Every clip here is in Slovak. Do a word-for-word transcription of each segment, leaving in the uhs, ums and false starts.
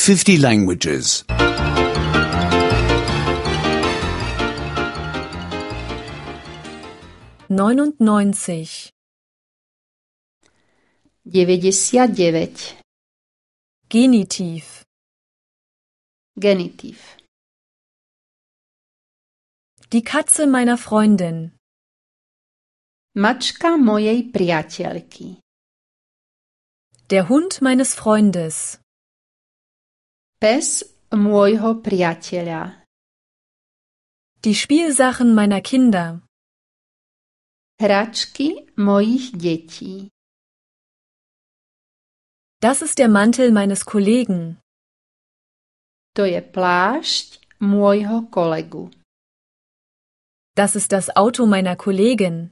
fifty languages. neunundneunzig. deväťdesiat deväť. Genitiv. Genitív. Die Katze meiner Freundin. Mačka mojej priateľky. Der Hund meines Freundes. Pes môjho priateľa. Die Spielsachen meiner Kinder. Hračky mojich detí. Das ist der Mantel meines Kollegen. To je plášť môjho kolegu. Das ist das Auto meiner Kollegin.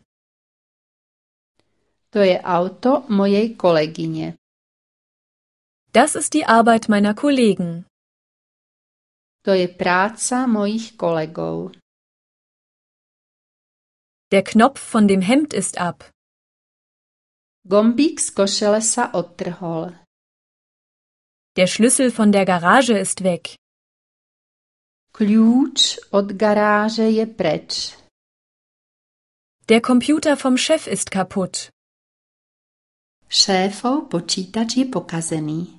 To je auto mojej kolegyne. Das ist die Arbeit meiner Kollegen. To je práca mojich kolegov. Der Knopf von dem Hemd ist ab. Gombík z košele sa odtrhol. Der Schlüssel von der Garage ist weg. Kľúč od garáže je preč. Der Computer vom Chef ist kaputt. Šéfov počítač je pokazený.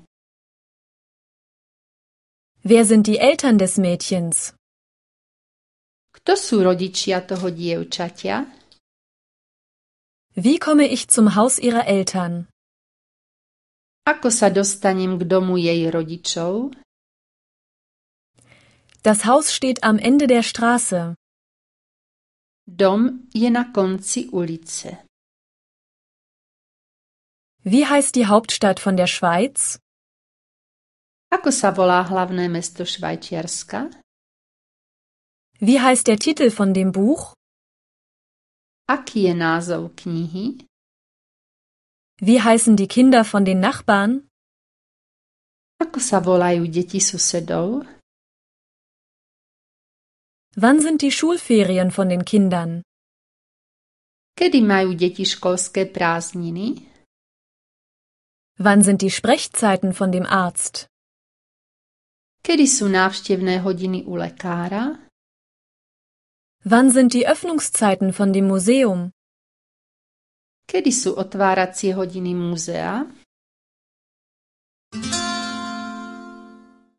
Wer sind die Eltern des Mädchens? Kto sú rodičia toho dievčatia? Wie komme ich zum Haus ihrer Eltern? Ako sa dostanem k domu jej rodičov? Das Haus steht am Ende der Straße. Dom je na konci ulice. Wie heißt die Hauptstadt von der Schweiz? Ako sa volá hlavné mesto Švajčiarska? Wie heißt der Titel von dem Buch? Aký je názov knihy? Wie heißen die Kinder von den Nachbarn? Ako sa volajú deti susedov? Wann sind die Schulferien von den Kindern? Kedy majú deti školské prázdniny? Wann sind die Sprechzeiten von dem Arzt? Kedy sú návštevné hodiny u lekára? Wann sind die Öffnungszeiten von dem Museum? Kedy sú otváracie hodiny múzea?